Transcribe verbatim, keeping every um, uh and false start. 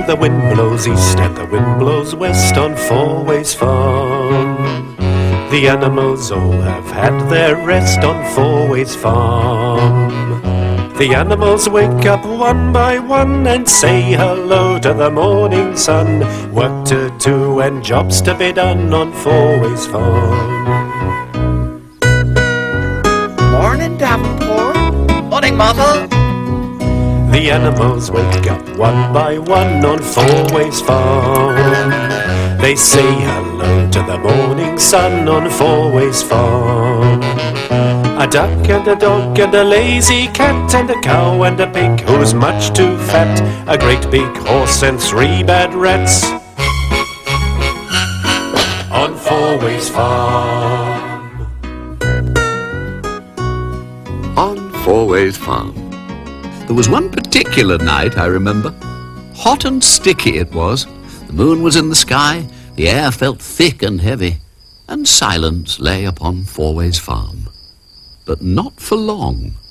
the wind blows east and the wind blows west on Fourways Farm. The animals all have had their rest on Fourways Farm. The animals wake up one by one and say hello to the morning sun. Work to do and jobs to be done on Fourways Farm. Morning, Davenport. Morning, Mother. The animals wake up one by one on Fourways Farm. They say hello to the morning sun on Fourways Farm. A duck and a dog and a lazy cat and a cow and a pig who's much too fat, a great big horse and three bad rats on Fourways Farm. On Fourways Farm. There was one particular night, I remember. Hot and sticky it was. The moon was in the sky, the air felt thick and heavy, and silence lay upon Fourways Farm. But not for long.